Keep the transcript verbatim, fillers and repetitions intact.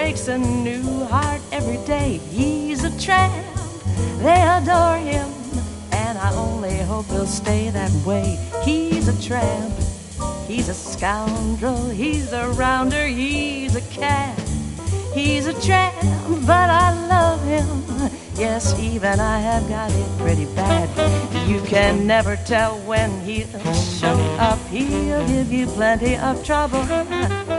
breaks a new heart every day. He's a tramp, they adore him, and I only hope he'll stay that way. He's a tramp, he's a scoundrel, he's a rounder, he's a cad. He's a tramp, but I love him. Yes, even I have got it pretty bad. You can never tell when he'll show up. He'll give you plenty of trouble.